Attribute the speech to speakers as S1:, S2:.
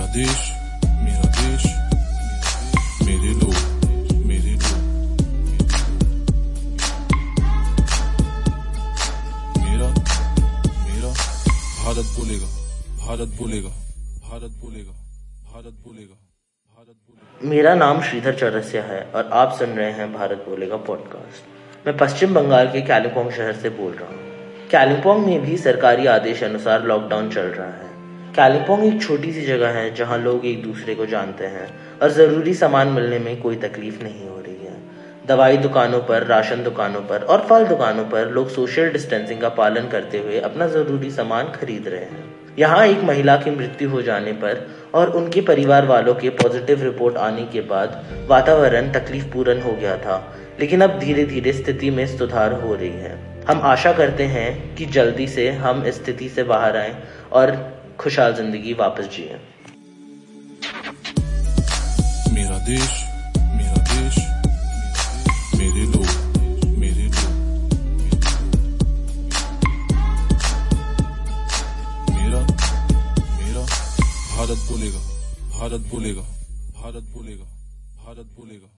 S1: देश मेरा देश, मेरे लोग मेरे लोग, मेरा मेरा भारत बोलेगा, भारत बोलेगा, भारत बोलेगा, भारत बोलेगा, भारत बोलेगा।
S2: मेरा नाम श्रीधर चौरसिया है और आप सुन रहे हैं भारत बोलेगा पॉडकास्ट। मैं पश्चिम बंगाल के कालिम्पोंग शहर से बोल रहा हूँ। कालिम्पोंग में भी सरकारी आदेश अनुसार लॉकडाउन चल रहा है। कालिम्पोंग एक छोटी सी जगह है जहाँ लोग एक दूसरे को जानते हैं और ज़रूरी सामान मिलने में कोई तकलीफ नहीं हो रही है। दवाई दुकानों पर, राशन दुकानों पर और फल दुकानों पर लोग सोशल डिस्टेंसिंग का पालन करते हुए अपना ज़रूरी सामान खरीद रहे हैं। यहाँ एक महिला की मृत्यु हो जाने पर और उनके परिवार वालों के पॉजिटिव रिपोर्ट आने के बाद वातावरण तकलीफ पूर्ण हो गया था, लेकिन अब धीरे धीरे स्थिति में सुधार हो रही है। हम आशा करते हैं कि जल्दी से हम इस स्थिति से बाहर आएं और खुशहाल जिंदगी वापस जिएं।
S1: मेरा देश मेरा देश, मेरे लोग मेरे लोग, मेरा मेरा भारत बोलेगा, भारत बोलेगा, भारत बोलेगा, भारत बोलेगा।